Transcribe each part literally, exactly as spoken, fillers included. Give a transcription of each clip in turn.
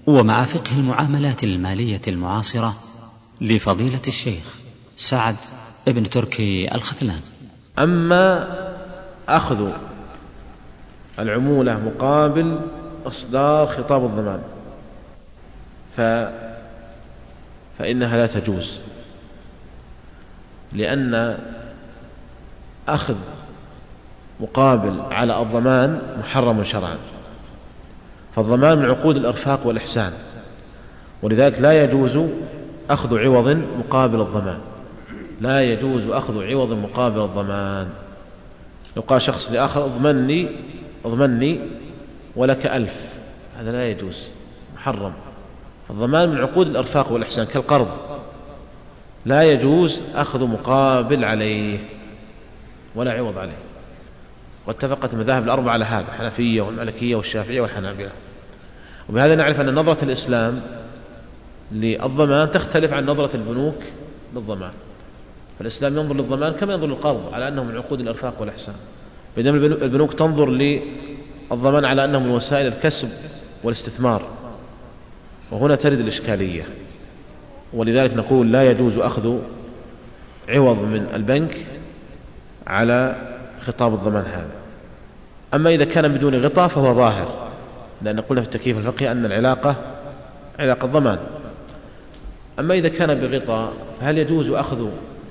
ومع فقه المعاملات المالية المعاصرة لفضيلة الشيخ سعد ابن تركي الختلان. أما أخذ العمولة مقابل إصدار خطاب الضمان ف... فإنها لا تجوز، لأن أخذ مقابل على الضمان محرم شرعا، فالضمان من عقود الإرفاق والإحسان، ولذلك لا يجوز أخذ عوض مقابل الضمان، لا يجوز أخذ عوض مقابل الضمان. لو قال شخص لآخر اضمني اضمني ولك ألف، هذا لا يجوز، محرم. الضمان من عقود الإرفاق والإحسان كالقرض، لا يجوز أخذ مقابل عليه ولا عوض عليه. واتفقت المذاهب الأربعة على هذا، الحنفية والمالكية والشافعية والحنابلة. وبهذا نعرف أن نظرة الإسلام للضمان تختلف عن نظرة البنوك للضمان. فالإسلام ينظر للضمان كما ينظر للقرض على أنه من عقود الإرفاق والإحسان، بينما البنوك تنظر للضمان على أنه من وسائل الكسب والاستثمار، وهنا ترد الإشكالية. ولذلك نقول لا يجوز أخذ عوض من البنك على خطاب الضمان هذا. أما إذا كان بدون غطاء فهو ظاهر، لأن قلنا في التكييف الفقهي أن العلاقة علاقة ضمان. أما إذا كان بغطاء فهل يجوز أخذ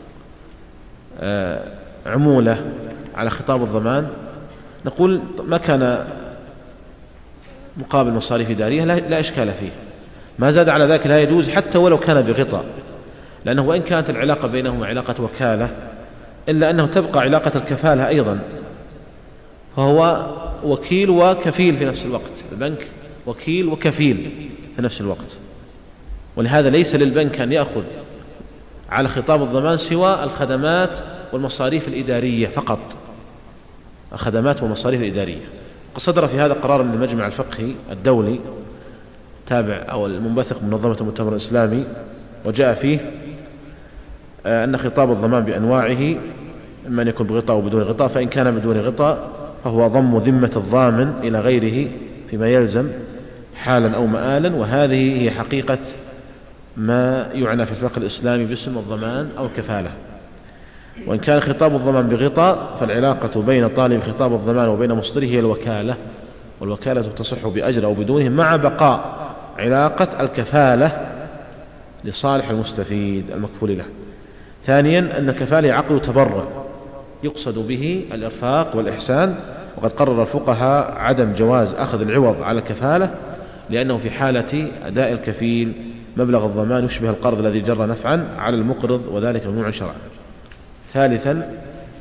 عمولة على خطاب الضمان؟ نقول ما كان مقابل مصاريف إدارية لا إشكال فيه، ما زاد على ذلك لا يجوز حتى ولو كان بغطاء، لأنه وإن كانت العلاقة بينهما علاقة وكالة إلا أنه تبقى علاقة الكفالة أيضا، فهو وكيل وكفيل في نفس الوقت. البنك وكيل وكفيل في نفس الوقت، ولهذا ليس للبنك أن يأخذ على خطاب الضمان سوى الخدمات والمصاريف الإدارية فقط، الخدمات والمصاريف الإدارية. قد صدر في هذا قرار من المجمع الفقهي الدولي تابع أو المنبثق من منظمة المؤتمر الإسلامي، وجاء فيه أن خطاب الضمان بأنواعه إما أن يكون بغطاء أو بدون غطاء، فإن كان بدون غطاء فهو ضم ذمة الضامن إلى غيره فيما يلزم حالا أو مآلا، وهذه هي حقيقة ما يعنى في الفقه الإسلامي باسم الضمان أو الكفالة. وإن كان خطاب الضمان بغطاء فالعلاقة بين طالب خطاب الضمان وبين مصدره هي الوكالة، والوكالة تصح بأجر أو بدونه مع بقاء علاقة الكفالة لصالح المستفيد المكفول له. ثانيا أن الكفالة عقد تبرع يقصد به الإرفاق والإحسان، وقد قرر الفقهاء عدم جواز أخذ العوض على الكفالة، لأنه في حالة أداء الكفيل مبلغ الضمان يشبه القرض الذي جر نفعا على المقرض، وذلك ممنوع شرعا. ثالثا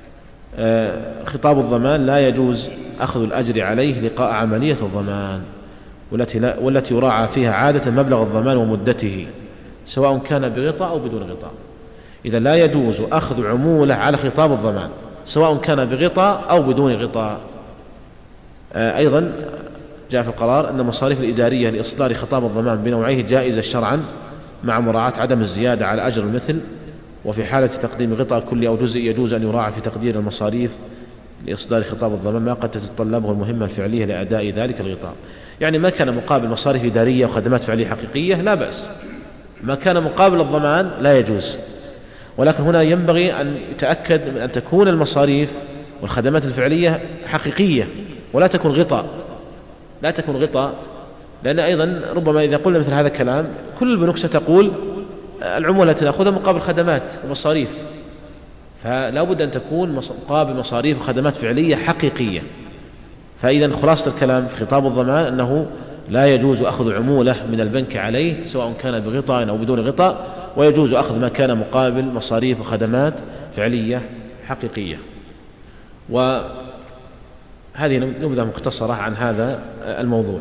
خطاب الضمان لا يجوز أخذ الأجر عليه لقاء عملية الضمان، والتي, لا والتي يراعى فيها عادة مبلغ الضمان ومدته سواء كان بغطاء أو بدون غطاء. إذا لا يجوز أخذ عمولة على خطاب الضمان سواء كان بغطاء أو بدون غطاء. أيضا جاء في القرار أن المصاريف الإدارية لإصدار خطاب الضمان بنوعيه جائزة شرعا مع مراعاة عدم الزيادة على أجر المثل، وفي حالة تقديم غطاء كلي أو جزئي يجوز أن يراعى في تقدير المصاريف لإصدار خطاب الضمان ما قد تتطلبه المهمة الفعلية لأداء ذلك الغطاء. يعني ما كان مقابل مصاريف إدارية وخدمات فعلية حقيقية لا بأس، ما كان مقابل الضمان لا يجوز. ولكن هنا ينبغي أن يتأكد من أن تكون المصاريف والخدمات الفعلية حقيقية ولا تكون غطاء، لا تكون غطاء، لأن أيضا ربما إذا قلنا مثل هذا الكلام كل البنوك ستقول العمولة التي نأخذها مقابل خدمات ومصاريف، فلا بد أن تكون مقابل مصاريف وخدمات فعلية حقيقية. فإذا خلاصة الكلام في خطاب الضمان أنه لا يجوز أخذ عمولة من البنك عليه سواء كان بغطاء أو بدون غطاء، ويجوز أخذ ما كان مقابل مصاريف وخدمات فعلية حقيقية. وهذه نبذة مختصرة عن هذا الموضوع.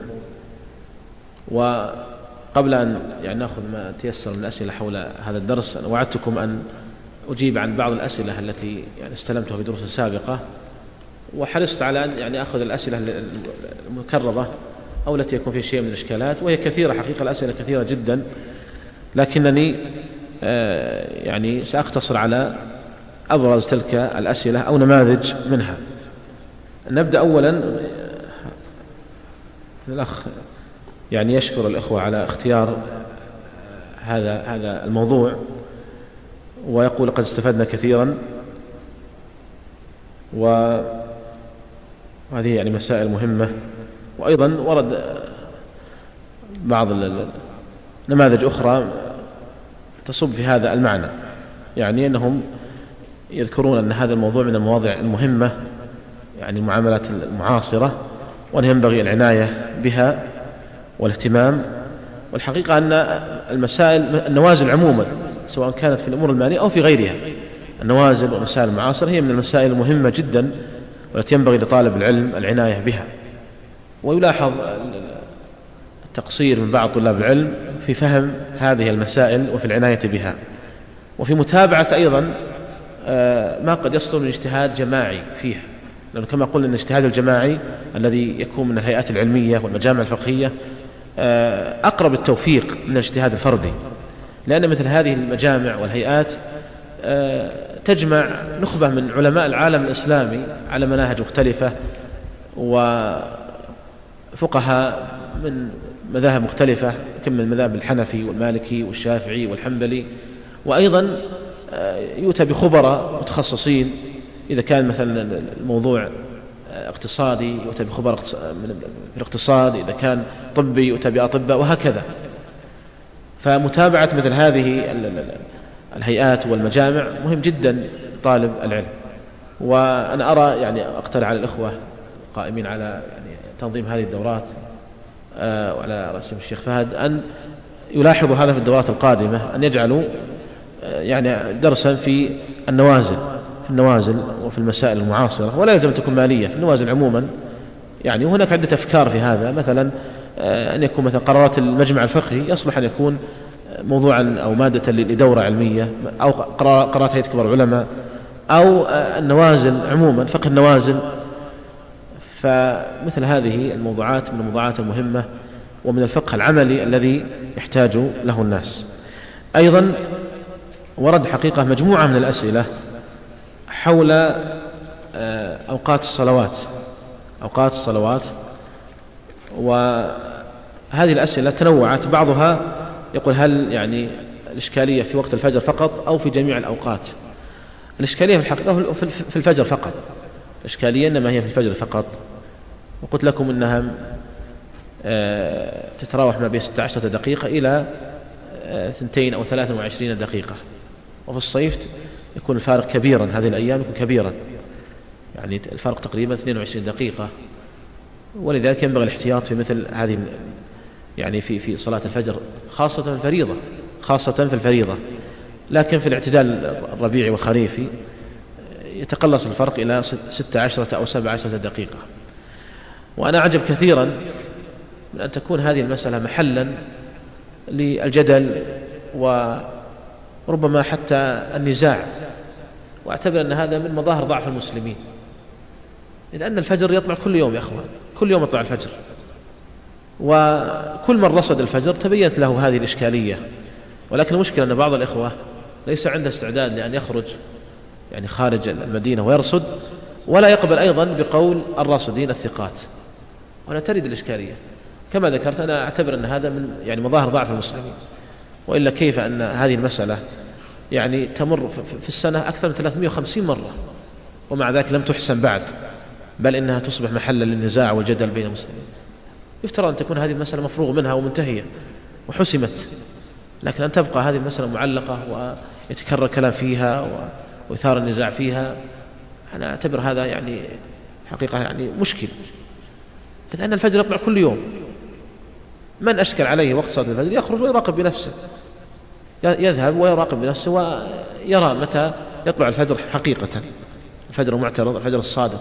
وقبل أن يعني نأخذ ما تيسر من الأسئلة حول هذا الدرس، أنا وعدتكم أن أجيب عن بعض الأسئلة التي يعني استلمتها في دروس سابقة، وحرصت على أن يعني أخذ الأسئلة المكررة أو التي يكون فيها شيء من الإشكالات، وهي كثيرة حقيقة، الأسئلة كثيرة جدا، لكنني يعني سأختصر على أبرز تلك الأسئلة أو نماذج منها. نبدأ أولا الأخ يعني يشكر الإخوة على اختيار هذا هذا الموضوع، ويقول قد استفدنا كثيرا، وهذه يعني مسائل مهمة. وأيضا ورد بعض نماذج أخرى تصب في هذا المعنى، يعني أنهم يذكرون أن هذا الموضوع من المواضع المهمة، يعني المعاملات المعاصرة، وأن ينبغي العناية بها والاهتمام. والحقيقة أن المسائل النوازل عموما سواء كانت في الأمور المالية أو في غيرها، النوازل ومسائل المعاصرة هي من المسائل المهمة جدا والتي ينبغي لطالب العلم العناية بها. ويلاحظ التقصير من بعض طلاب العلم في فهم هذه المسائل وفي العناية بها، وفي متابعة أيضا ما قد يصدر من اجتهاد جماعي فيها، لأنه كما قلنا أن الاجتهاد الجماعي الذي يكون من الهيئات العلمية والمجامع الفقهية أقرب التوفيق من الاجتهاد الفردي، لأن مثل هذه المجامع والهيئات تجمع نخبة من علماء العالم الإسلامي على مناهج مختلفة وفقهاء من مذاهب مختلفة، كم من المذاهب الحنفي والمالكي والشافعي والحنبلي، وأيضا يؤتى بخبراء متخصصين إذا كان مثلا الموضوع اقتصادي يؤتى بخبراء في الاقتصاد، إذا كان طبي يؤتى بأطباء، وهكذا. فمتابعة مثل هذه الهيئات والمجامع مهم جدا طالب العلم. وأنا أرى يعني أقترح على الإخوة قائمين على يعني تنظيم هذه الدورات وعلى رأسهم الشيخ فهد أن يلاحظوا هذا في الدورات القادمة، أن يجعلوا يعني درسا في النوازل في النوازل وفي المسائل المعاصرة، ولا يلزم أن تكون مالية، في النوازل عموما. يعني وهناك عدة أفكار في هذا، مثلا أن يكون مثلا قرارات المجمع الفقهي يصلح أن يكون موضوعا أو مادة لدورة علمية، أو قرارات هيئة كبار العلماء، أو النوازل عموما، فقه النوازل. فمثل هذه الموضوعات من الموضوعات المهمة ومن الفقه العملي الذي يحتاج له الناس. أيضا ورد حقيقة مجموعة من الأسئلة حول أوقات الصلوات أوقات الصلوات وهذه الأسئلة تنوعت، بعضها يقول هل يعني الإشكالية في وقت الفجر فقط أو في جميع الأوقات؟ الإشكالية في الحقيقة في الفجر فقط، الإشكالية إنما هي في الفجر فقط. وقلت لكم إنها تتراوح ما بين ستة عشر دقيقة إلى اثنتين أو ثلاثة وعشرين دقيقة، وفي الصيف يكون الفارق كبيرا، هذه الأيام يكون كبيرا، يعني الفارق تقريبا اثنين وعشرين دقيقة. ولذلك ينبغي الاحتياط في مثل هذه يعني في في صلاة الفجر، خاصة في الفريضة خاصة في الفريضة لكن في الاعتدال الربيعي والخريفي يتقلص الفرق إلى ستة عشرة أو سبع عشرة دقيقة. وأنا أعجب كثيرا من أن تكون هذه المسألة محلا للجدل وربما حتى النزاع، وأعتبر أن هذا من مظاهر ضعف المسلمين، لأن الفجر يطلع كل يوم يا أخوان، كل يوم يطلع الفجر، وكل من رصد الفجر تبينت له هذه الإشكالية. ولكن المشكلة أن بعض الإخوة ليس عنده استعداد لأن يخرج يعني خارج المدينة ويرصد، ولا يقبل أيضا بقول الراصدين الثقات، وأنا ترد الإشكالية. كما ذكرت أنا أعتبر أن هذا من يعني مظاهر ضعف المسلمين، وإلا كيف أن هذه المسألة يعني تمر في السنة أكثر من ثلاثمائة وخمسين مرة ومع ذلك لم تحسن بعد، بل إنها تصبح محلا للنزاع والجدل بين المسلمين. يفترض أن تكون هذه المسألة مفروغ منها ومنتهية وحسمت، لكن أن تبقى هذه المسألة معلقة ويتكرر الكلام فيها ويثار النزاع فيها، أنا أعتبر هذا يعني حقيقة يعني مشكل، لأن الفجر يطلع كل يوم. من أشكل عليه وقت صلاة الفجر يخرج ويراقب بنفسه، يذهب ويراقب بنفسه ويرى متى يطلع الفجر حقيقة، الفجر المعترض، الفجر الصادق.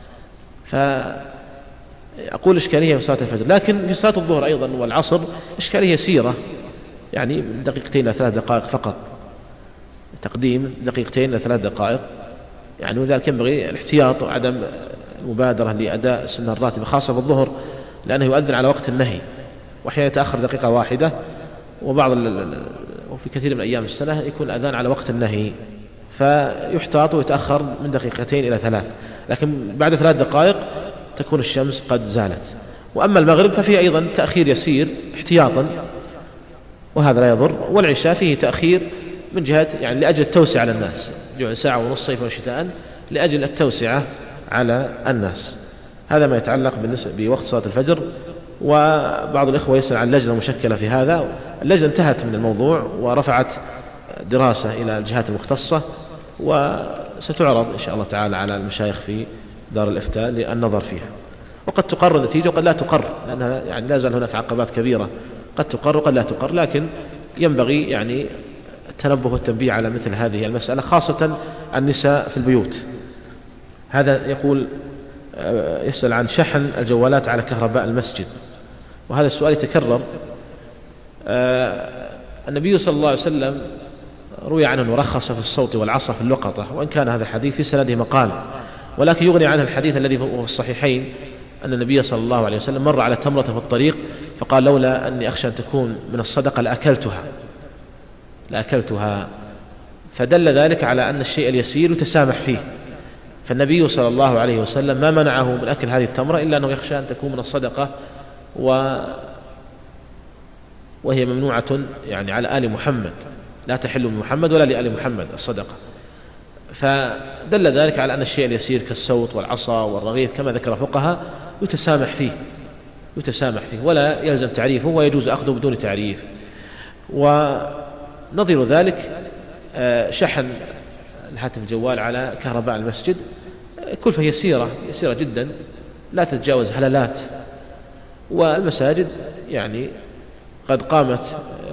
فأقول إشكالية في صلاة الفجر، لكن في صلاة الظهر أيضا والعصر إشكالية يسيرة، يعني دقيقتين إلى ثلاث دقائق فقط، تقديم دقيقتين إلى ثلاث دقائق يعني. وذلك ينبغي الاحتياط وعدم المبادرة لأداء السنة الراتبة خاصة بالظهر، لأنه يؤذن على وقت النهي، وأحيانا يتأخر دقيقة واحدة، وبعض وفي كثير من أيام السنة يكون الأذان على وقت النهي، فيحتاط ويتأخر من دقيقتين إلى ثلاث، لكن بعد ثلاث دقائق تكون الشمس قد زالت. وأما المغرب ففيه أيضا تأخير يسير احتياطا وهذا لا يضر، والعشاء فيه تأخير من جهة يعني لأجل التوسعة على الناس، جعل ساعة ونص صيفا وشتاء لأجل التوسعة على الناس. هذا ما يتعلق بوقت صلاة الفجر. وبعض الإخوة يسأل عن لجنة مشكلة في هذا. اللجنة انتهت من الموضوع ورفعت دراسة إلى الجهات المختصة، وستعرض إن شاء الله تعالى على المشايخ في دار الإفتاء للنظر فيها، وقد تقر النتيجة وقد لا تقر، لأنها يعني لا زال هناك عقبات كبيرة، قد تقر وقد لا تقر، لكن ينبغي يعني التنبه والتنبيه على مثل هذه المسألة، خاصة النساء في البيوت. هذا يقول يسأل عن شحن الجوالات على كهرباء المسجد، وهذا السؤال يتكرر. النبي صلى الله عليه وسلم روي عنه أنه رخص في الصوت والعصا في اللقطة، وإن كان هذا الحديث في سنده مقال، ولكن يغني عنه الحديث الذي هو في الصحيحين أن النبي صلى الله عليه وسلم مر على تمرة في الطريق فقال لولا أني أخشى أن تكون من الصدقة لأكلتها لأكلتها فدل ذلك على أن الشيء اليسير يتسامح فيه. فالنبي صلى الله عليه وسلم ما منعه من أكل هذه التمرة إلا أنه يخشى أن تكون من الصدقة، و وهي ممنوعة يعني على آل محمد، لا تحل من محمد ولا لآل محمد الصدقة. فدل ذلك على أن الشيء اليسير كالصوت والعصا والرغيف كما ذكر فقهاء يتسامح فيه يتسامح فيه ولا يلزم تعريفه، ويجوز أخذه بدون تعريف. ونظير ذلك شحن الهاتف الجوال على كهرباء المسجد كلفة يسيرة يسيرة جدا لا تتجاوز هلالات، والمساجد يعني قد قامت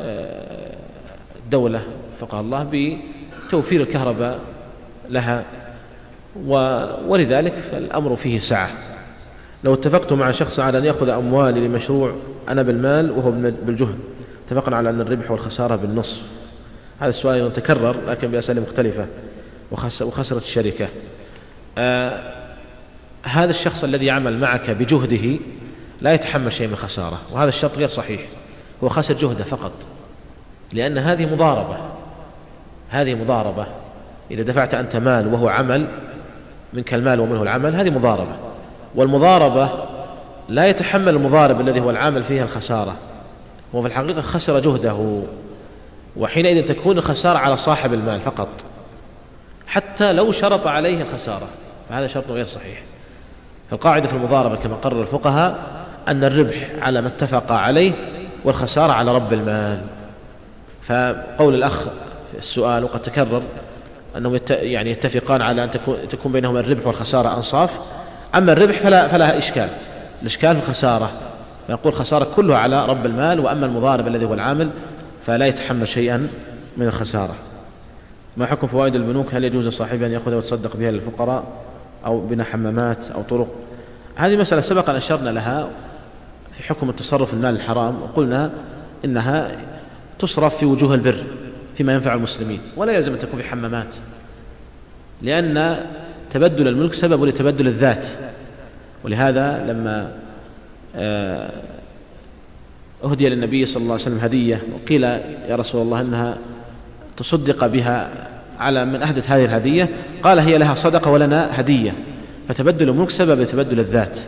الدولة فقه الله بتوفير الكهرباء لها، ولذلك الأمر فيه سعة. لو اتفقت مع شخص على أن يأخذ أموالي لمشروع أنا بالمال وهو بالجهد، اتفقنا على أن الربح والخسارة بالنصف. هذا السؤال يتكرر لكن بأسئلة مختلفة، وخسرت الشركة. آه هذا الشخص الذي يعمل معك بجهده لا يتحمل شيء من الخسارة، وهذا الشرط غير صحيح، هو خسر جهده فقط، لأن هذه مضاربة هذه مضاربة إذا دفعت أنت مال وهو عمل منك المال ومنه العمل، هذه مضاربة، والمضاربة لا يتحمل المضارب الذي هو العامل فيها الخسارة، هو في الحقيقة خسر جهده، وحينئذ تكون الخسارة على صاحب المال فقط حتى لو شرط عليه الخسارة، فهذا شرط غير صحيح. القاعدة في المضاربة كما قرر الفقهاء أن الربح على ما اتفق عليه والخسارة على رب المال. فقول الأخ في السؤال وقد تكرر أنهم يت... يعني يتفقان على أن تكون, تكون بينهما الربح والخسارة أنصاف، أما الربح فلا, فلا إشكال، الإشكال في الخسارة، فيقول الخسارة كلها على رب المال، وأما المضارب الذي هو العامل فلا يتحمل شيئا من الخسارة. ما حكم فوائد البنوك؟ هل يجوز لصاحبها أن يأخذها وتصدق بها للفقراء أو بناء حمامات أو طرق؟ هذه مسألة سبق أن أشرنا لها في حكم التصرف المال الحرام، وقلنا إنها تصرف في وجوه البر فيما ينفع المسلمين، ولا يلزم أن تكون في حمامات، لأن تبدل الملك سبب لتبدل الذات. ولهذا لما أهدي للنبي صلى الله عليه وسلم هدية وقيل يا رسول الله إنها تصدق بها على من أهدت هذه الهدية، قال هي لها صدقة ولنا هدية، فتبدل الملك سبب لتبدل الذات.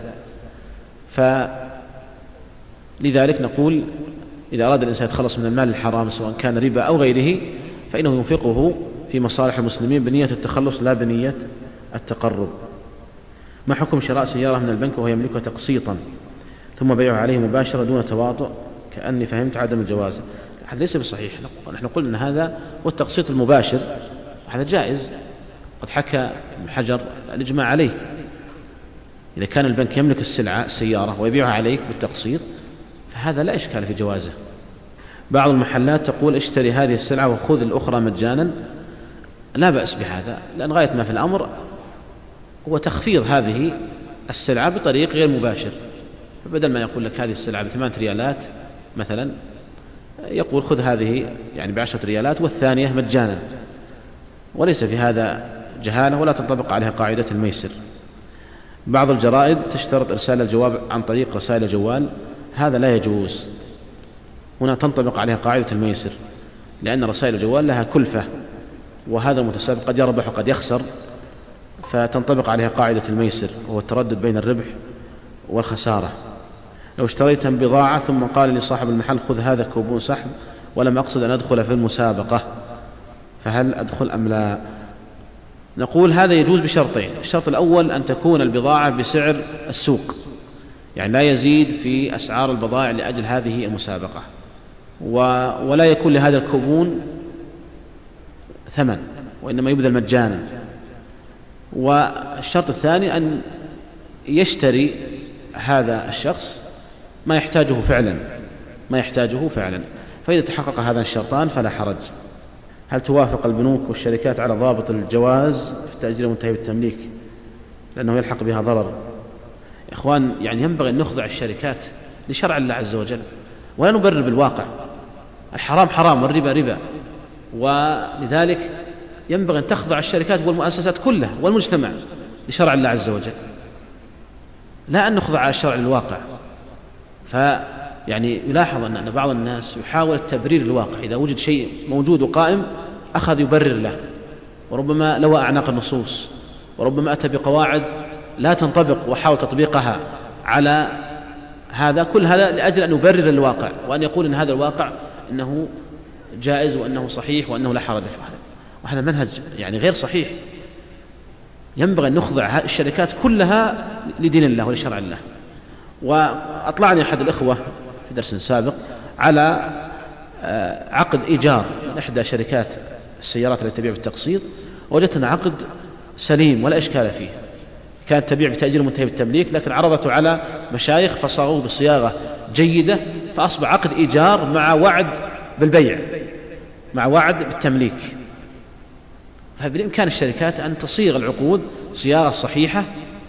فلذلك نقول إذا أراد الإنسان يتخلص من المال الحرام سواء كان ربا أو غيره فإنه ينفقه في مصالح المسلمين بنية التخلص لا بنية التقرب. ما حكم شراء سيارة من البنك وهو يملكها تقسيطا ثم بيعها عليه مباشرة دون تواطؤ؟ كأني فهمت عدم الجواز. هذا ليس بصحيح، نحن قلنا أن هذا والتقسيط المباشر هذا جائز، قد حكى ابن حجر الإجماع عليه. إذا كان البنك يملك السلعة السيارة ويبيعها عليك بالتقسيط فهذا لا إشكال في جوازه. بعض المحلات تقول اشتري هذه السلعة وخذ الأخرى مجانا، لا بأس بهذا، لأن غاية ما في الأمر هو تخفيض هذه السلعة بطريق غير مباشر. فبدل ما يقول لك هذه السلعة بثمانية ريالات مثلا يقول خذ هذه يعني بعشرة ريالات والثانية مجانا، وليس في هذا جهالة ولا تنطبق عليها قاعدة الميسر. بعض الجرائد تشترط إرسال الجواب عن طريق رسائل الجوال، هذا لا يجوز، هنا تنطبق عليها قاعدة الميسر، لأن رسائل الجوال لها كلفة، وهذا المتسابق قد يربح وقد يخسر، فتنطبق عليها قاعدة الميسر وهو التردد بين الربح والخسارة. لو اشتريت بضاعة ثم قال لي صاحب المحل خذ هذا كوبون سحب ولم أقصد أن أدخل في المسابقة، فهل أدخل أم لا؟ نقول هذا يجوز بشرطين. الشرط الأول أن تكون البضاعة بسعر السوق، يعني لا يزيد في أسعار البضائع لأجل هذه المسابقة، ولا يكون لهذا الكوبون ثمن وإنما يبذل مجانا. والشرط الثاني أن يشتري هذا الشخص ما يحتاجه فعلا ما يحتاجه فعلا فإذا تحقق هذا الشرطان فلا حرج. هل توافق البنوك والشركات على ضابط الجواز في التأجير المنتهي بالتمليك لأنه يلحق بها ضرر؟ يا إخوان، يعني ينبغي أن نخضع الشركات لشرع الله عز وجل ولا نبرر بالواقع. الحرام حرام والربا ربا، ولذلك ينبغي أن تخضع الشركات والمؤسسات كلها والمجتمع لشرع الله عز وجل، لا أن نخضع على الشرع للواقع. فيعني يلاحظ أن بعض الناس يحاول التبرير الواقع، إذا وجد شيء موجود وقائم أخذ يبرر له، وربما لوى أعناق النصوص، وربما أتى بقواعد لا تنطبق وحاول تطبيقها على هذا. كل هذا لأجل أن يبرر الواقع وأن يقول أن هذا الواقع إنه جائز وأنه صحيح وأنه لا حرج في هذا، وهذا منهج يعني غير صحيح. ينبغي أن نخضع الشركات كلها لدين الله ولشرع الله. وأطلعني أحد الإخوة في درس سابق على عقد إيجار من إحدى شركات السيارات التي تبيع بالتقسيط، وجدتنا عقد سليم ولا إشكال فيه، كانت تبيع بتأجير منتهي بالتمليك، لكن عرضته على مشايخ فصاغوه بصياغة جيدة، فأصبح عقد إيجار مع وعد بالبيع مع وعد بالتمليك. فبالإمكان الشركات أن تصيغ العقود صياغة صحيحة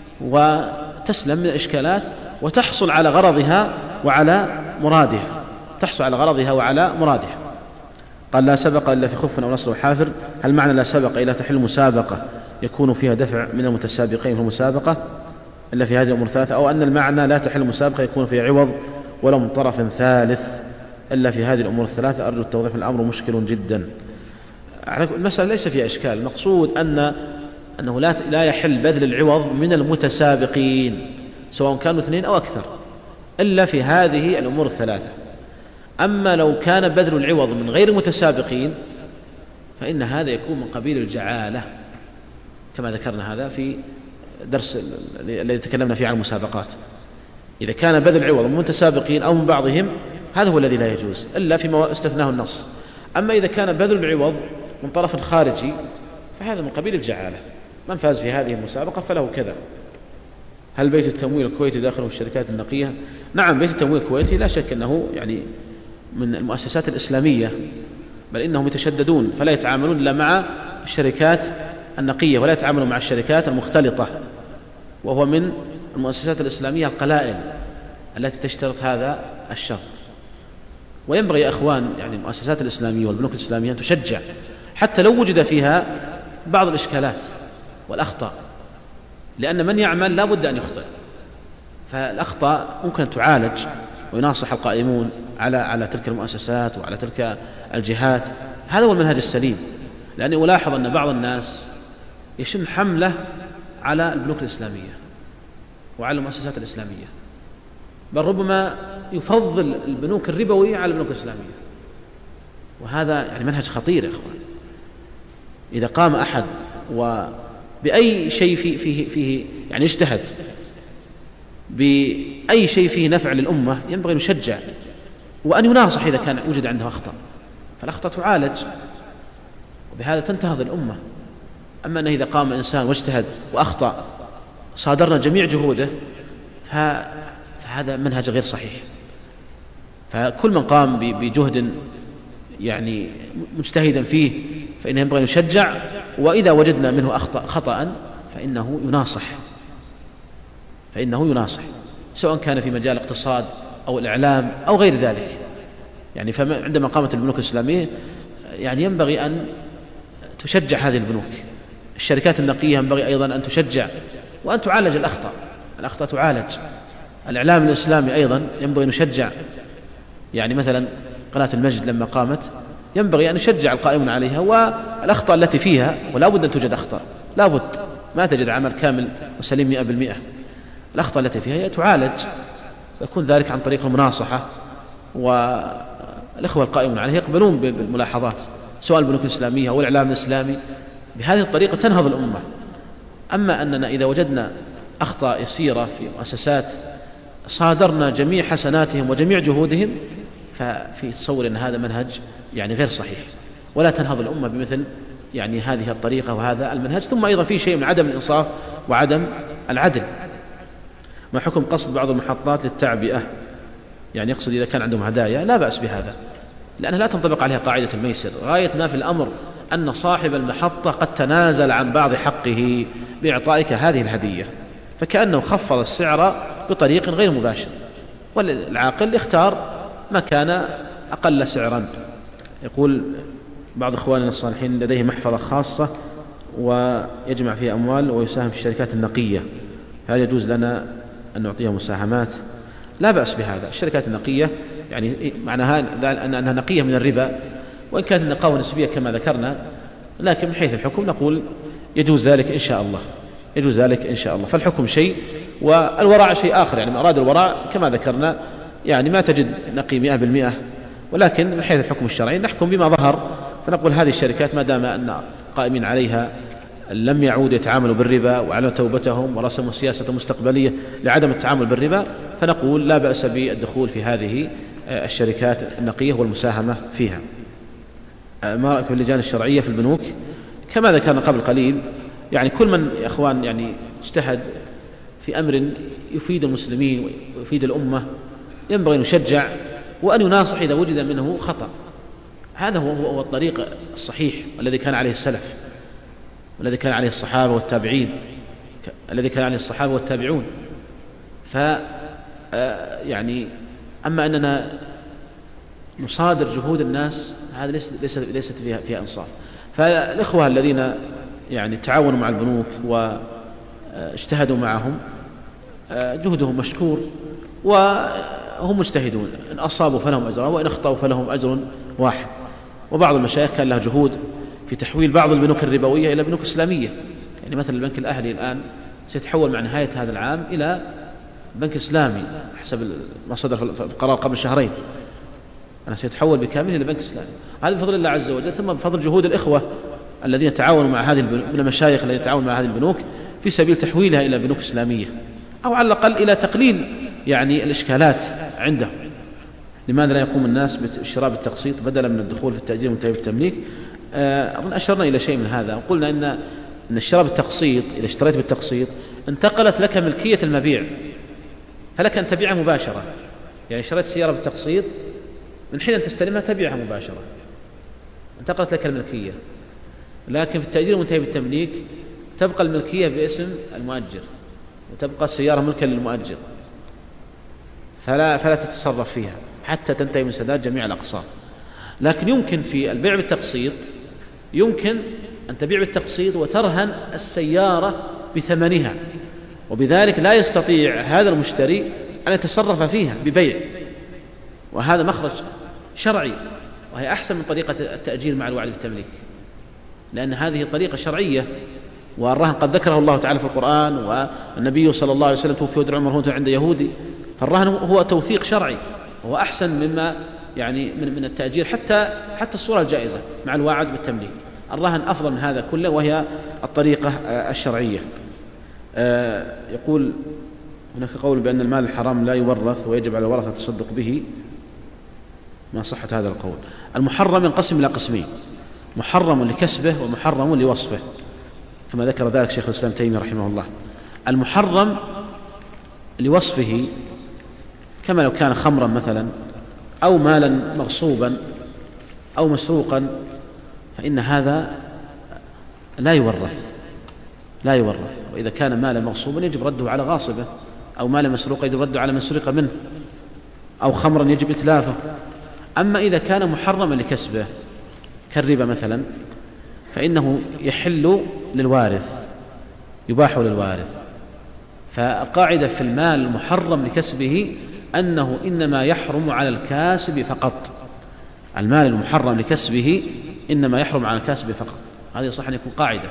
وتسلم من الإشكالات وتحصل على غرضها وعلى مرادها تحصل على غرضها وعلى مرادها. قال لا سبق إلا في خف أو نصر وحافر، هل معنى لا سبق إلا تحل مسابقة يكون فيها دفع من المتسابقين في المسابقة إلا في هذه الأمور الثلاثة، أو أن المعنى لا تحل مسابقة يكون فيها عوض ولا من طرف ثالث إلا في هذه الأمور الثلاثة؟ أرجو التوضيح، الأمر مشكل جدا. المسألة ليس فيها إشكال، المقصود أن أنه لا لا يحل بذل العوض من المتسابقين سواء كانوا اثنين أو أكثر إلا في هذه الأمور الثلاثة. أما لو كان بذل العوض من غير المتسابقين فإن هذا يكون من قبيل الجعالة، كما ذكرنا هذا في درس الذي تكلمنا فيه عن المسابقات. إذا كان بذل العوض من المتسابقين أو من بعضهم هذا هو الذي لا يجوز إلا فيما استثناه النص. أما إذا كان بذل العوض من طرف خارجي فهذا من قبيل الجعالة، من فاز في هذه المسابقة فله كذا. هل بيت التمويل الكويتي داخله الشركات النقية؟ نعم، بيت التمويل الكويتي لا شك أنه يعني من المؤسسات الإسلامية، بل إنهم يتشددون فلا يتعاملون إلا مع الشركات النقية ولا يتعاملون مع الشركات المختلطة، وهو من المؤسسات الإسلامية القلائل التي تشترط هذا الشرط. وينبغي يا أخوان يعني المؤسسات الإسلامية والبنوك الإسلامية أن تشجع حتى لو وجد فيها بعض الإشكالات والأخطاء، لأن من يعمل لا بد أن يخطئ، فالأخطاء ممكن أن تعالج ويناصح القائمون على على تلك المؤسسات وعلى تلك الجهات. هذا هو المنهج السليم. لأني ألاحظ أن بعض الناس يشن حملة على البنوك الإسلامية وعلى المؤسسات الإسلامية، بل ربما يفضل البنوك الربوية على البنوك الإسلامية، وهذا يعني منهج خطير يا إخوان. إذا قام أحد وبأي شيء فيه, فيه, فيه يعني اجتهد بأي شيء فيه نفع للأمة ينبغي أن يشجع وأن يناصح إذا كان وجد عنده أخطاء، فالأخطاء تعالج وبهذا تنتهض الأمة. أما أنه إذا قام إنسان واجتهد وأخطأ صادرنا جميع جهوده فهذا منهج غير صحيح. فكل من قام بجهد يعني مجتهدا فيه فإنه ينبغي أن يشجع، وإذا وجدنا منه أخطأ خطأ فإنه يناصح فإنه يناصح سواء كان في مجال الاقتصاد أو الإعلام أو غير ذلك. يعني فعندما قامت البنوك الإسلامية يعني ينبغي أن تشجع هذه البنوك. الشركات النقية ينبغي أيضا أن تشجع وأن تعالج الأخطاء الأخطاء تعالج. الإعلام الإسلامي أيضا ينبغي أن يشجع، يعني مثلا قناة المجد لما قامت ينبغي أن يشجع القائمون عليها، والأخطاء التي فيها ولا بد أن توجد أخطاء، لا بد، ما تجد عمل كامل وسليم مئة بالمئة. الأخطاء التي فيها تعالج ويكون ذلك عن طريق المناصحة، والإخوة القائمون عليه يقبلون بالملاحظات سواء البنوك الإسلامية أو الإعلام الإسلامي. بهذه الطريقة تنهض الأمة. أما أننا إذا وجدنا أخطاء يسيرة في مؤسسات صادرنا جميع حسناتهم وجميع جهودهم، ففي تصور أن هذا منهج يعني غير صحيح، ولا تنهض الأمة بمثل يعني هذه الطريقة وهذا المنهج. ثم أيضا في شيء من عدم الإنصاف وعدم العدل. ما حكم قصد بعض المحطات للتعبئة؟ يعني يقصد إذا كان عندهم هدايا لا بأس بهذا، لأنها لا تنطبق عليها قاعدة الميسر. غاية ما في الأمر أن صاحب المحطة قد تنازل عن بعض حقه بإعطائك هذه الهدية، فكأنه خفض السعر بطريق غير مباشر، والعاقل يختار ما كان أقل سعرا. يقول بعض إخواننا الصالحين لديه محفظة خاصة ويجمع فيها أموال ويساهم في الشركات النقية، هل يجوز لنا أن نعطيها مساهمات؟ لا بأس بهذا. الشركات النقية يعني معناها أنها نقية من الربا، وإن كانت النقاوة نسبية كما ذكرنا، لكن من حيث الحكم نقول يجوز ذلك إن شاء الله، يجوز ذلك إن شاء الله. فالحكم شيء والورع شيء آخر. يعني أراد الورع كما ذكرنا يعني ما تجد نقي مئة بالمئة، ولكن من حيث الحكم الشرعي نحكم بما ظهر، فنقول هذه الشركات ما دام أن قائمين عليها لم يعود يتعاملوا بالربا وعلى توبتهم ورسموا سياسة مستقبلية لعدم التعامل بالربا، فنقول لا بأس بالدخول في هذه الشركات النقية والمساهمة فيها. ما رأيك في اللجان الشرعية في البنوك؟ كما ذكرنا قبل قليل، يعني كل من يا أخوان يعني اجتهد في أمر يفيد المسلمين ويفيد الأمة ينبغي أن يشجع وأن يناصح إذا وجد منه خطأ. هذا هو هو الطريق الصحيح الذي كان عليه السلف، والذي كان عليه الصحابة والتابعين، الذي كان عليه الصحابة والتابعون. ف يعني أما أننا نصادر جهود الناس هذا ليست ليست فيها فيها إنصاف. فالإخوة الذين يعني تعاونوا مع البنوك واجتهدوا معهم جهدهم مشكور وهم مجتهدون، إن أصابوا فلهم أجر وإن أخطأوا فلهم أجر واحد. وبعض المشايخ كان له جهود في تحويل بعض البنوك الربوية إلى بنوك إسلامية. يعني مثلا البنك الأهلي الآن سيتحول مع نهاية هذا العام إلى بنك إسلامي حسب ما صدر في القرار قبل شهرين، أنا سيتحول بكامله إلى بنك إسلامي. هذا بفضل الله عز وجل، ثم بفضل جهود الإخوة الذين تعاونوا مع هذه البنوك، من المشايخ الذين تعاونوا مع هذه البنوك في سبيل تحويلها إلى بنوك إسلامية، أو على الأقل إلى تقليل يعني الإشكالات عندهم. لماذا لا يقوم الناس بالشراء بالتقسيط بدلا من الدخول في التأجير والتمليك بالتمليك؟ أظن أشرنا إلى شيء من هذا، وقلنا إن إن الشراء بالتقسيط إذا اشتريت بالتقسيط انتقلت لك ملكية المبيع، فلك أن تبيعها مباشرة. يعني اشتريت سيارة بالتقسيط من حين أن تستلمها تبيعها مباشرة، انتقلت لك الملكية. لكن في التأجير والمنتهي بالتمليك تبقى الملكية باسم المؤجر، وتبقى السيارة ملكا للمؤجر، فلا فلا تتصرف فيها حتى تنتهي من سداد جميع الأقساط. لكن يمكن في البيع بالتقسيط يمكن أن تبيع بالتقسيط وترهن السيارة بثمنها، وبذلك لا يستطيع هذا المشتري أن يتصرف فيها ببيع، وهذا مخرج شرعي، وهي أحسن من طريقة التأجير مع الوعد بالتمليك، لأن هذه طريقة شرعية. والرهن قد ذكره الله تعالى في القرآن، والنبي صلى الله عليه وسلم توفي ودرع مرهون عند يهودي، فالرهن هو توثيق شرعي، وهو أحسن مما يعني من من التأجير، حتى حتى الصورة الجائزة مع الوعد بالتمليك. الرهن أفضل من هذا كله، وهي الطريقة الشرعية. يقول هناك قول بأن المال الحرام لا يورث ويجب على الورثة التصدق به، ما صحة هذا القول؟ المحرم ينقسم إلى قسمين: محرم لكسبه ومحرم لوصفه، كما ذكر ذلك شيخ الإسلام تيمية رحمه الله. المحرم لوصفه كما لو كان خمرا مثلا أو مالا مغصوبا أو مسروقا، فإن هذا لا يورث لا يورث وإذا كان مالا مغصوبا يجب رده على غاصبه، أو مالا مسروقا يجب رده على من سرق منه، أو خمرا يجب إتلافه. أما إذا كان محرما لكسبه كالربا مثلا فإنه يحل للوارث، يباح للوارث. فالقاعدة في المال المحرم لكسبه أنه إنما يحرم على الكاسب فقط. المال المحرم لكسبه إنما يحرم على الكاسب فقط، هذه صح أن يكون قاعدة.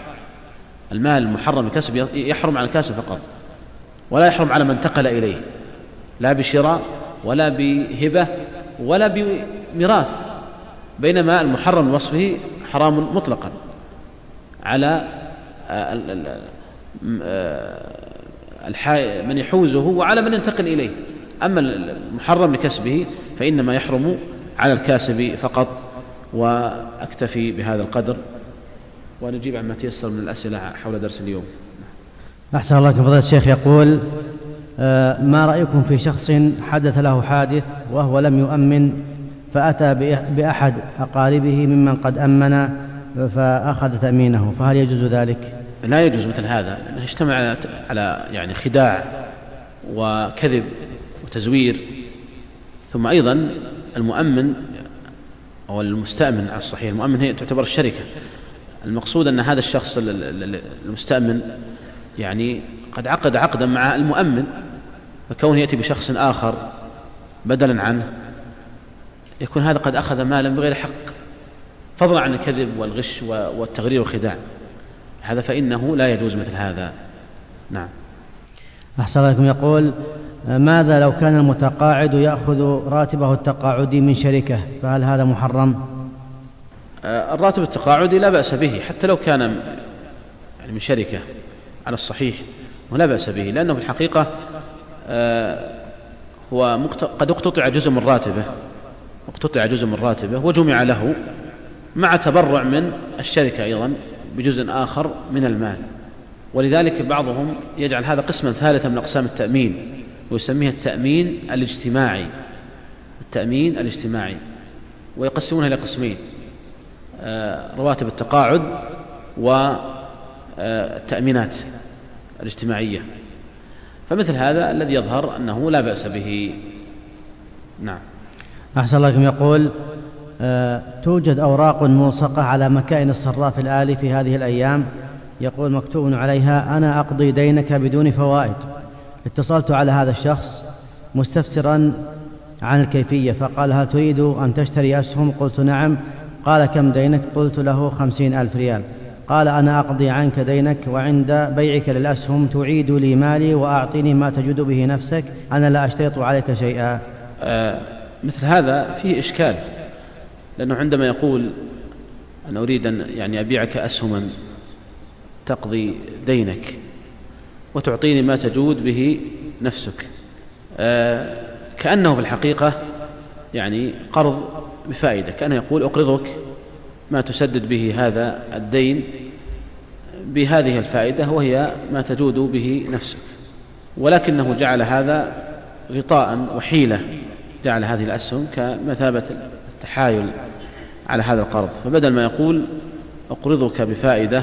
المال المحرم لكسبه يحرم على الكاسب فقط، ولا يحرم على من انتقل إليه. لا بشراء ولا بهبة ولا بميراث، بينما المحرم بوصفه حرام مطلقا على من يحوزه وعلى من ينتقل إليه. أما المحرم لكسبه فإنما يحرم على الكاسب فقط. وأكتفي بهذا القدر ونجيب عما تيسر من الأسئلة حول درس اليوم. أحسن الله إليكم فضيلة الشيخ. يقول ما رأيكم في شخص حدث له حادث وهو لم يؤمن فأتى بأحد أقاربه ممن قد أمن فأخذ تأمينه، فهل يجوز ذلك؟ لا يجوز مثل هذا، لأنه يجتمع على يعني خداع وكذب وتزوير. ثم أيضا المؤمن أو المستأمن على الصحيح، المؤمن هي تعتبر الشركة. المقصود أن هذا الشخص المستأمن يعني قد عقد عقدا مع المؤمن، فكونه يأتي بشخص آخر بدلا عنه يكون هذا قد أخذ مالا بغير حق، فضلا عن الكذب والغش والتغرير والخداع. هذا فإنه لا يجوز مثل هذا. نعم. أحسن الله إليكم. يقول ماذا لو كان المتقاعد يأخذ راتبه التقاعدي من شركة، فهل هذا محرم؟ الراتب التقاعدي لا بأس به حتى لو كان يعني من شركة على الصحيح، ولا بأس به، لأنه في الحقيقة هو قد اقتطع جزء من راتبه اقتطع جزء من راتبه وجمع له مع تبرع من الشركة أيضا بجزء آخر من المال. ولذلك بعضهم يجعل هذا قسما ثالثا من أقسام التأمين ويسميه التأمين الاجتماعي التأمين الاجتماعي ويقسمونها إلى قسمين: رواتب التقاعد والتأمينات الاجتماعية. فمثل هذا الذي يظهر أنه لا بأس به. نعم. أحسن الله إليكم. يقول أه توجد أوراق ملصقة على مكائن الصراف الآلي في هذه الأيام، يقول مكتوب عليها أنا أقضي دينك بدون فوائد. اتصلت على هذا الشخص مستفسرا عن الكيفية، فقال هل تريد أن تشتري أسهم؟ قلت نعم. قال كم دينك؟ قلت له خمسين ألف ريال. قال أنا أقضي عنك دينك، وعند بيعك للأسهم تعيد لي مالي وأعطيني ما تجد به نفسك، أنا لا أشترط عليك شيئا. آه مثل هذا فيه إشكال، لأنه عندما يقول أنا أريد أن يعني أبيعك أسهما تقضي دينك وتعطيني ما تجود به نفسك، آه كأنه في الحقيقة يعني قرض بفائدة، كأنه يقول أقرضك ما تسدد به هذا الدين بهذه الفائدة وهي ما تجود به نفسك، ولكنه جعل هذا غطاء وحيلة، جعل هذه الأسهم كمثابة التحايل على هذا القرض، فبدل ما يقول أقرضك بفائدة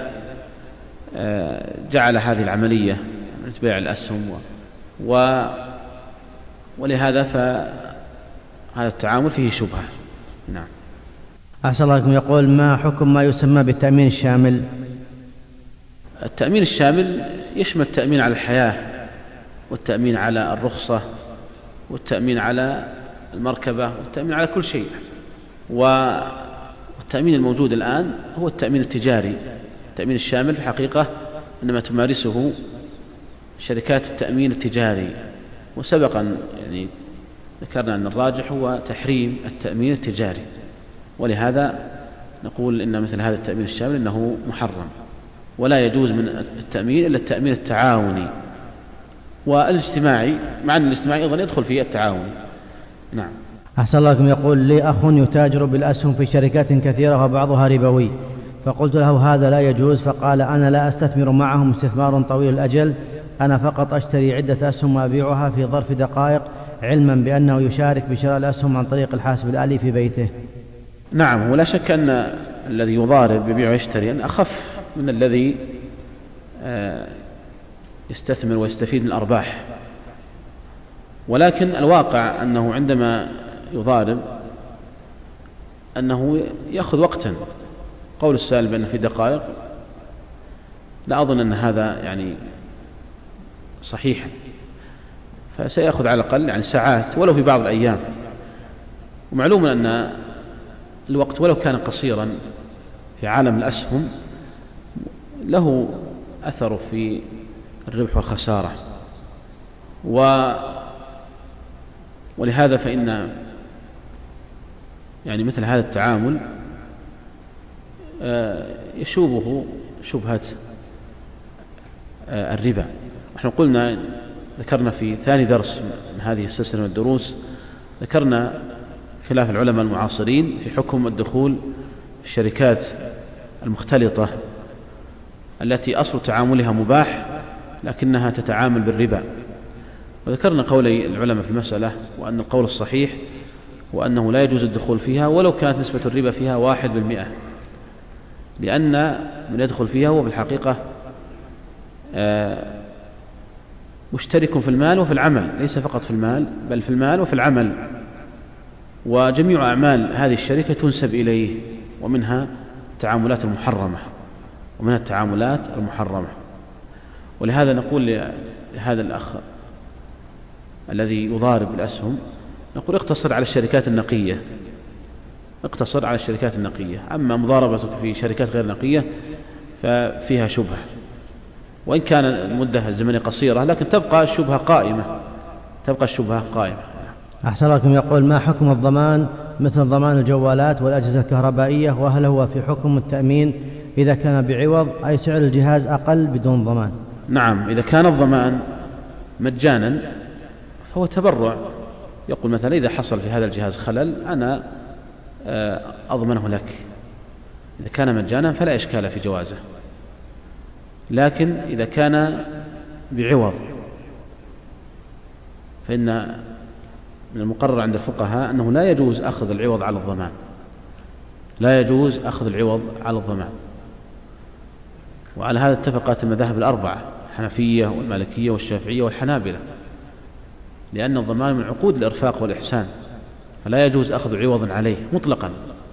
جعل هذه العملية بيع الأسهم و... ولهذا فهذا التعامل فيه شبهة. نعم. أحسن الله إليكم. يقول ما حكم ما يسمى بالتأمين الشامل؟ التأمين الشامل يشمل التأمين على الحياة والتأمين على الرخصة والتأمين على المركبة والتأمين على كل شيء، والتأمين الموجود الآن هو التأمين التجاري. التأمين الشامل في الحقيقة إنما تمارسه شركات التأمين التجاري، وسبقا يعني ذكرنا أن الراجح هو تحريم التأمين التجاري، ولهذا نقول إن مثل هذا التأمين الشامل إنه محرم، ولا يجوز من التأمين إلا التأمين التعاوني والاجتماعي، مع أن الاجتماعي أيضا يدخل فيه التعاوني. نعم. أحسن الله إليكم. يقول لي أخ يتاجر بالأسهم في شركات كثيرة وبعضها ربوي، فقلت له هذا لا يجوز، فقال أنا لا أستثمر معهم استثمار طويل الأجل، أنا فقط أشتري عدة أسهم وأبيعها في ظرف دقائق، علما بأنه يشارك بشراء الأسهم عن طريق الحاسب الآلي في بيته. نعم، ولا شك أن الذي يضارب يبيع ويشتري أن أخف من الذي يستثمر ويستفيد من الأرباح، ولكن الواقع أنه عندما يضارب أنه يأخذ وقتا. قول السائل بأنه في دقائق لا أظن أن هذا يعني صحيحا، فسيأخذ على الأقل يعني ساعات ولو في بعض الأيام. ومعلوم أن الوقت ولو كان قصيرا في عالم الأسهم له أثر في الربح والخسارة، ولهذا فإن يعني مثل هذا التعامل يشوبه شبهة الربا. نحن قلنا ذكرنا في ثاني درس من هذه السلسلة من الدروس، ذكرنا خلاف العلماء المعاصرين في حكم الدخول في الشركات المختلطة التي أصل تعاملها مباح لكنها تتعامل بالربا، وذكرنا قولي العلماء في المسألة، وأن القول الصحيح وأنه لا يجوز الدخول فيها ولو كانت نسبة الربا فيها واحد بالمئة، لأن من يدخل فيها هو في الحقيقة مشترك في المال وفي العمل، ليس فقط في المال بل في المال وفي العمل، وجميع أعمال هذه الشركة تنسب إليه، ومنها التعاملات المحرمة ومنها التعاملات المحرمة. ولهذا نقول لهذا الأخ الذي يضارب الأسهم، نقول اقتصر على الشركات النقية، اقتصر على الشركات النقية، أما مضاربتك في شركات غير نقية ففيها شبهة، وإن كان المدة الزمنية قصيرة لكن تبقى الشبهة قائمة، تبقى الشبهة قائمة. أحسن لكم. يقول: ما حكم الضمان مثل ضمان الجوالات والأجهزة الكهربائية، وهل هو في حكم التأمين إذا كان بعوض أي سعر الجهاز أقل بدون ضمان؟ نعم، إذا كان الضمان مجانا فهو تبرع، يقول مثلا إذا حصل في هذا الجهاز خلل أنا أضمنه لك، إذا كان مجانا فلا إشكال في جوازه. لكن إذا كان بعوض فإن من المقرر عند الفقهاء أنه لا يجوز أخذ العوض على الضمان، لا يجوز أخذ العوض على الضمان. وعلى هذا اتفقت المذاهب الأربعة، الحنفية والمالكية والشافعية والحنابلة، لأن الضمان من عقود الإرفاق والإحسان، فلا يجوز أخذ عوض عليه مطلقا.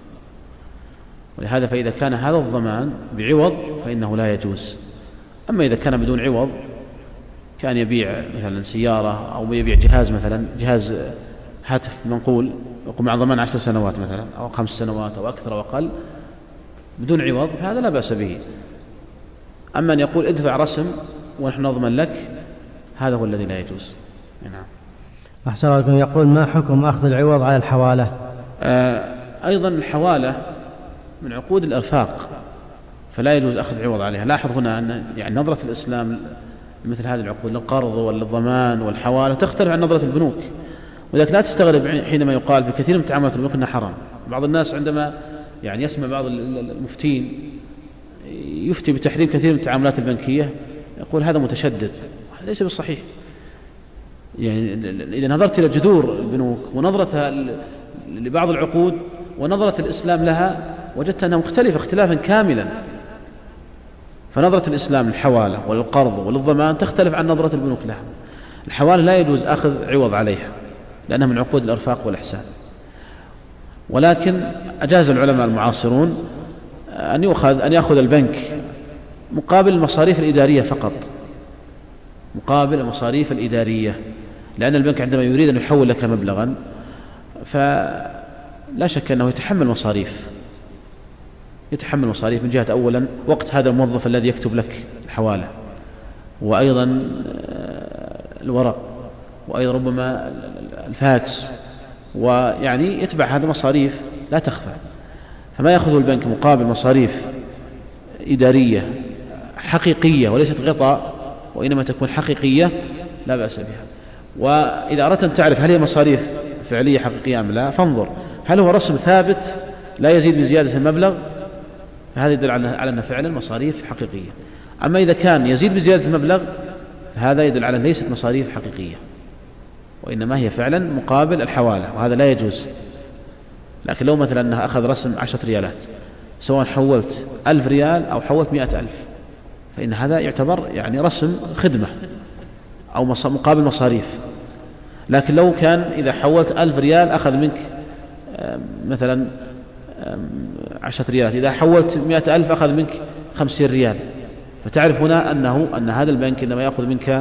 ولهذا فإذا كان هذا الضمان بعوض فإنه لا يجوز. أما إذا كان بدون عوض، كان يبيع مثلا سيارة أو يبيع جهاز، مثلا جهاز هاتف منقول يقوم مع ضمان عشر سنوات مثلا أو خمس سنوات أو أكثر أو أقل بدون عوض، فهذا لا بأس به. أما أن يقول ادفع رسم ونحن نضمن لك، هذا هو الذي لا يجوز. نعم. أحسن لكم. يقول: ما حكم أخذ العوض على الحوالة؟ آه أيضا الحوالة من عقود الإرفاق، فلا يجوز أخذ عوض عليها. لاحظ هنا أن يعني نظرة الإسلام مثل هذه العقود للقرض والضمان والحوالة تختلف عن نظرة البنوك، ولذلك لا تستغرب حينما يقال في كثير من تعاملات البنوك أنها حرام. بعض الناس عندما يعني يسمع بعض المفتين يفتي بتحريم كثير من التعاملات البنكية يقول هذا متشدد، هذا ليس بالصحيح. يعني إذا نظرت إلى جذور البنوك ونظرتها لبعض العقود ونظرة الإسلام لها وجدت أنها مختلفة اختلافا كاملا. فنظرة الإسلام للحوالة وللقرض وللضمان تختلف عن نظرة البنوك لها. الحوالة لا يجوز أخذ عوض عليها لأنها من عقود الإرفاق والإحسان، ولكن أجاز العلماء المعاصرون أن يأخذ أن يأخذ البنك مقابل المصاريف الإدارية فقط، مقابل المصاريف الإدارية، لأن البنك عندما يريد أن يحول لك مبلغا فلا شك أنه يتحمل مصاريف يتحمل مصاريف من جهة أولا وقت هذا الموظف الذي يكتب لك الحوالة، وأيضا الورق، وأيضا ربما الفاكس، ويعني يتبع هذه مصاريف لا تخفى. فما يأخذه البنك مقابل مصاريف إدارية حقيقية وليست غطاء وإنما تكون حقيقية لا بأس بها. وإذا أردت أن تعرف هل هي مصاريف فعلية حقيقية أم لا فانظر هل هو رسم ثابت لا يزيد بزيادة المبلغ، فهذا يدل على أنها فعلا مصاريف حقيقية. أما إذا كان يزيد بزيادة المبلغ فهذا يدل على أن ليست مصاريف حقيقية وإنما هي فعلا مقابل الحوالة، وهذا لا يجوز. لكن لو مثلا أنها أخذ رسم عشرة ريالات سواء حولت ألف ريال أو حولت مئة ألف فإن هذا يعتبر يعني رسم خدمة أو مقابل مصاريف. لكن لو كان إذا حولت ألف ريال أخذ منك مثلا عشرة ريالات، إذا حولت مئة ألف أخذ منك خمسين ريال، فتعرف هنا أنه أن هذا البنك إنما يأخذ منك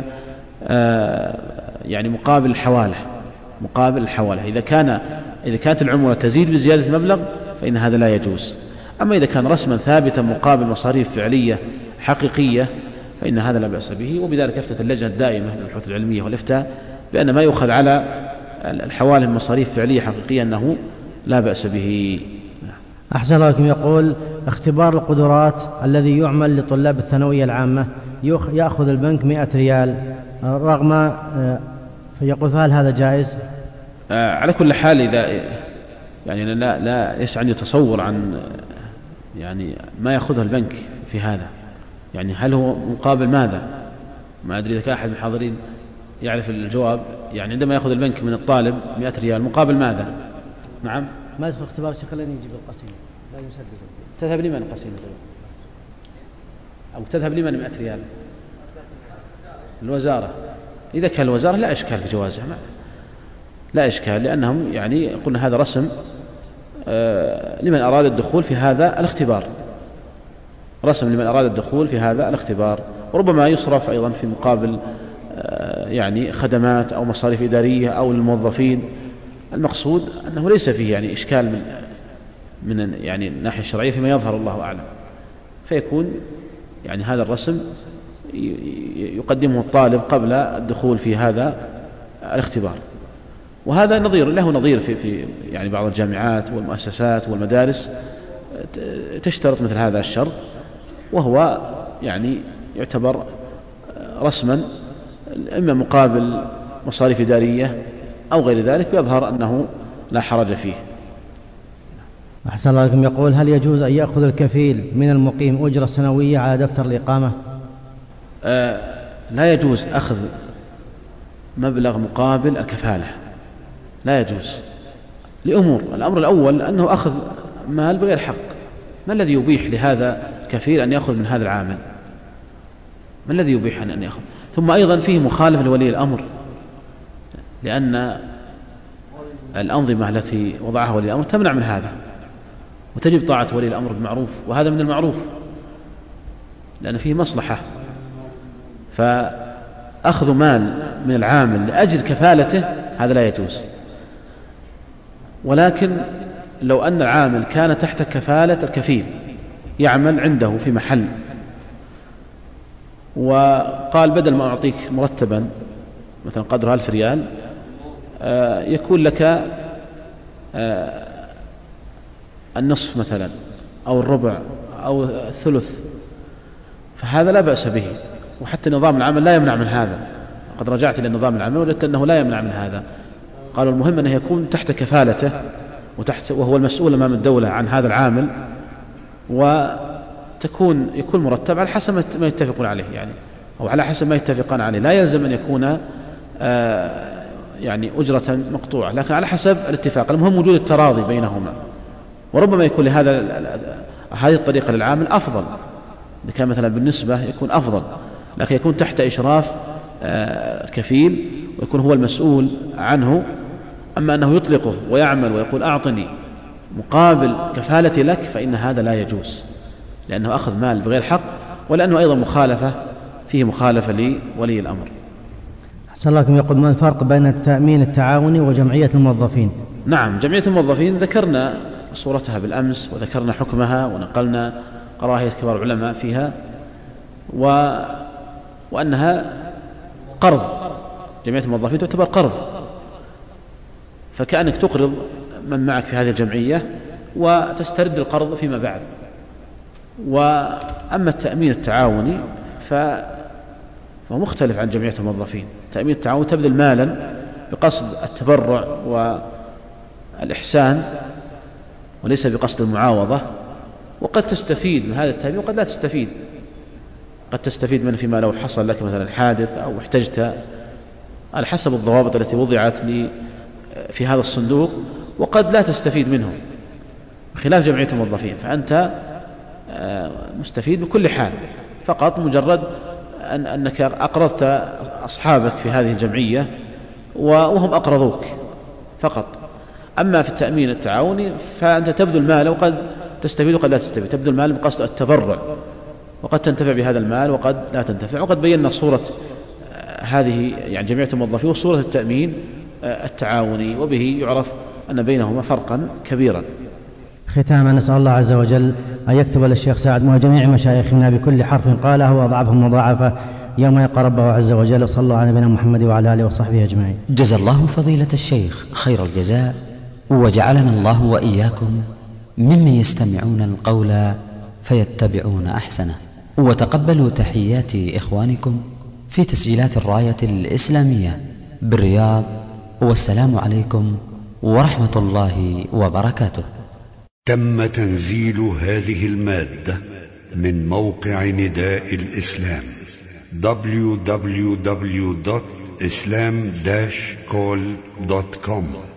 يعني مقابل الحوالة مقابل الحوالة إذا كان إذا كانت العمولة تزيد بزيادة المبلغ فإن هذا لا يجوز. أما إذا كان رسما ثابتا مقابل مصاريف فعلية حقيقية فإن هذا لا بأس به. وبذلك أفتت اللجنة الدائمة للبحوث العلمية والإفتاء بأن ما يؤخذ على الحوالي مصاريف فعلية حقيقية أنه لا بأس به. أحسن الله لكم. يقول اختبار القدرات الذي يعمل لطلاب الثانوية العامة يأخذ البنك مئة ريال رغم، يقول فهل هذا جائز؟ آه على كل حال إذا يعني لا لا ليس عندي تصور عن يعني ما يأخذه البنك في هذا، يعني هل هو مقابل ماذا؟ ما أدري إذا كان أحد من الحاضرين يعرف الجواب. يعني عندما يأخذ البنك من الطالب مئة ريال مقابل ماذا؟ نعم. ما يدخل اختبار الشيخ لن يجيب القسيمة لا يسدد. تذهب لمن القسيمة أو تذهب لمن مئة ريال؟ الوزارة. إذا كان الوزارة لا إشكال في جوازها، لا إشكال، لأنهم يعني قلنا هذا رسم آه لمن أراد الدخول في هذا الاختبار، رسم لمن أراد الدخول في هذا الاختبار، وربما يصرف أيضا في مقابل آه يعني خدمات أو مصاريف إدارية أو للموظفين. المقصود أنه ليس فيه يعني إشكال من من يعني الناحية الشرعية فيما يظهر، الله أعلم، فيكون يعني هذا الرسم يقدمه الطالب قبل الدخول في هذا الاختبار. وهذا نظير له نظير في في يعني بعض الجامعات والمؤسسات والمدارس تشترط مثل هذا الشرط، وهو يعني يعتبر رسما إما مقابل مصاريف إدارية أو غير ذلك، ويظهر أنه لا حرج فيه. أحسن الله لكم. يقول هل يجوز أن يأخذ الكفيل من المقيم أجرة سنوية على دفتر الإقامة؟ آه لا يجوز أخذ مبلغ مقابل الكفالة، لا يجوز لأمور. الأمر الأول أنه أخذ مال بغير حق. ما الذي يبيح لهذا الكفيل أن يأخذ من هذا العامل؟ ما الذي يبيح أن يأخذ؟ ثم أيضا فيه مخالفة لولي الأمر، لأن الأنظمة التي وضعها ولي الأمر تمنع من هذا، وتجب طاعة ولي الأمر بالمعروف، وهذا من المعروف لأن فيه مصلحة. فأخذ مال من العامل لأجل كفالته هذا لا يجوز. ولكن لو أن العامل كان تحت كفالة الكفيل يعمل عنده في محل، وقال بدل ما أعطيك مرتبا مثلا قدر ألف ريال يكون لك النصف مثلا أو الربع أو الثلث، فهذا لا بأس به. وحتى نظام العمل لا يمنع من هذا. قد رجعت إلى نظام العمل وجدت أنه لا يمنع من هذا. قالوا المهم أنه يكون تحت كفالته وتحت وهو المسؤول أمام الدولة عن هذا العامل، وتكون يكون مرتب على حسب ما يتفقون عليه، يعني أو على حسب ما يتفقان عليه. لا يلزم أن يكون آه يعني أجرة مقطوعة، لكن على حسب الاتفاق. المهم وجود التراضي بينهما. وربما يكون لهذا هذه الطريقة للعامل أفضل، إذا كان مثلا بالنسبة يكون أفضل، لكن يكون تحت إشراف الكفيل ويكون هو المسؤول عنه. أما أنه يطلقه ويعمل ويقول أعطني مقابل كفالتي لك فإن هذا لا يجوز، لأنه أخذ مال بغير حق، ولأنه أيضا مخالفة فيه مخالفة لولي الأمر. أحسن الله لكم. يقول ما الفرق بين التأمين التعاوني وجمعية الموظفين؟ نعم، جمعية الموظفين ذكرنا صورتها بالأمس وذكرنا حكمها ونقلنا قراءة كبار العلماء فيها، و... وأنها قرض. جمعية الموظفين تعتبر قرض، فكأنك تقرض من معك في هذه الجمعية وتسترد القرض فيما بعد. وأما التأمين التعاوني فهو مختلف عن جمعية الموظفين. التأمين التعاوني تبذل مالا بقصد التبرع والإحسان وليس بقصد المعاوضة، وقد تستفيد من هذا التأمين وقد لا تستفيد. قد تستفيد منه فيما لو حصل لك مثلا حادث أو احتجت، على حسب الضوابط التي وضعت لي في هذا الصندوق، وقد لا تستفيد منه، بخلاف جمعية الموظفين فأنت مستفيد بكل حال، فقط مجرد أن أنك أقرضت أصحابك في هذه الجمعية وهم أقرضوك فقط. أما في التأمين التعاوني فأنت تبذل مال وقد تستفيد وقد لا تستفيد، تبذل مال بقصد التبرع وقد تنتفع بهذا المال وقد لا تنتفع. وقد بينا صورة هذه يعني جمعية الموظفين وصورة التأمين التعاوني، وبه يعرف أن بينهما فرقا كبيرا. ختاما نسأل الله عز وجل أن يكتب للشيخ سعد وجميع مشايخنا بكل حرف قاله وأضعفهم مضاعفة يوم يلقى ربه عز وجل. وصلى الله على نبينا محمد وعلى آله وصحبه أجمعين. جزا الله فضيلة الشيخ خير الجزاء، وجعلنا الله وإياكم ممن يستمعون القول فيتبعون أحسنه. وتقبلوا تحيات إخوانكم في تسجيلات الراية الإسلامية بالرياض، والسلام عليكم ورحمة الله وبركاته. تم تنزيل هذه المادة من موقع نداء الإسلام دبليو دبليو دبليو دوت إسلام داش كول دوت كوم.